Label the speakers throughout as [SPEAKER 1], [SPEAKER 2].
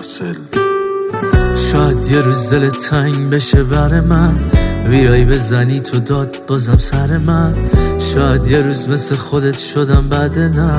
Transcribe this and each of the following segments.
[SPEAKER 1] واصل.
[SPEAKER 2] شاید یه روز دل تنگ بشه بر من، بیای بزنی تو داد بازم سر من. شاید یه روز مثل خودت شدم بعد نه.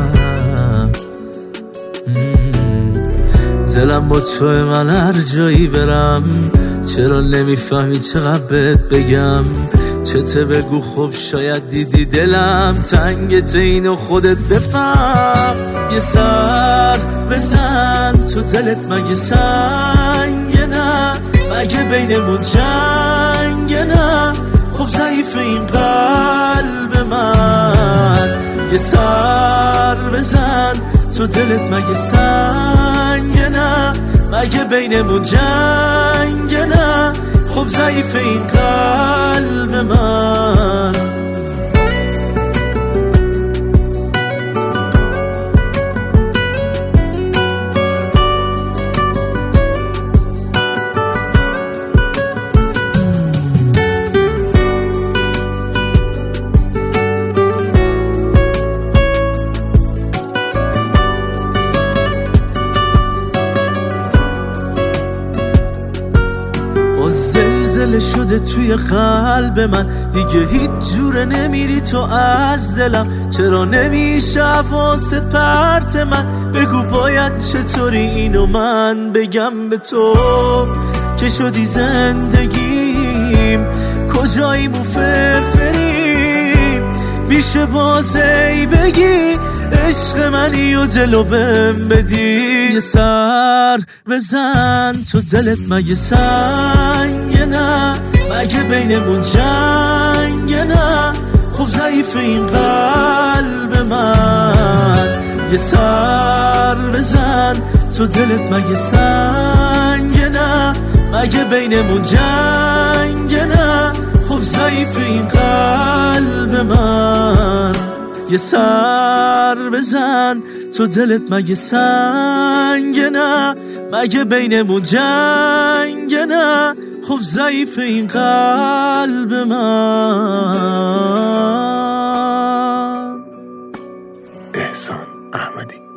[SPEAKER 2] دلم با توه، من هر جایی برم. چرا نمیفهمی چقدر بهت بگم؟ چته بگو خب شاید دیدی دلم تنگت، اینو خودت بفهم. یه سر بزن تو دلت، مگه سنگ نه؟ مگه بینمون جنگ نه؟ خب ضعیف این قلب من. یه سر بزن تو دلت، مگه سنگ نه؟ مگه بینمون جنگ نه؟ خب ضعیف این قلب من. زلزله شده توی قلب من، دیگه هیچ جوره نمیری تو از دلم. چرا نمیشه حواست پرت من؟ بگو باید چطوری اینو من بگم به تو که شدی زندگیم. کجاییم و فرفریم؟ میشه بازی بگی عشق منی و جلو بهم بدی. یه سر بزن تو دلت، مگه سنگ نه؟ مگه بینمون جنگ نه؟ خب ضعیف این قلب من. یه سر بزن تو دلت، مگه سنگ نه؟ مگه بینمون جنگ نه؟ خب ضعیف این قلب من. یه سر بزن تو دلت، مگه سنگ نه؟ مگه بینمون جنگ نه؟ خب ضعیف این قلب من.
[SPEAKER 1] احسان احمدی.